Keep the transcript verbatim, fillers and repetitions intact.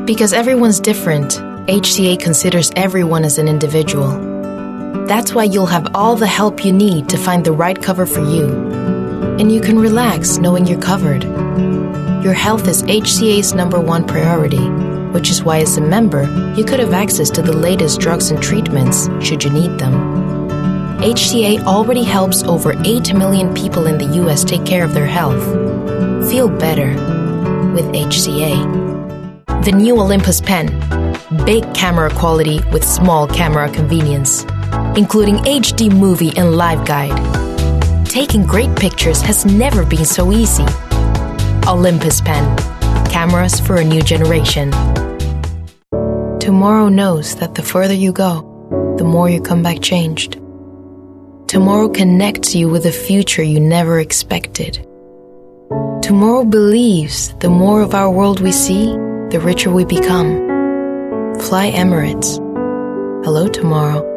Because everyone's different, H C A considers everyone as an individual. That's why you'll have all the help you need to find the right cover for you. And you can relax knowing you're covered. Your health is H C A's number one priority, which is why as a member, you could have access to the latest drugs and treatments should you need them. H C A already helps over eight million people in the U S take care of their health. Feel better with H C A. The new Olympus pen. Big camera quality with small camera convenience, including H D movie and live guide. Taking great pictures has never been so easy. Olympus pen. Cameras for a new generation. Tomorrow knows that the further you go, the more you come back changed. Tomorrow connects you with a future you never expected. Tomorrow believes the more of our world we see, the richer we become. Fly Emirates. Hello, tomorrow.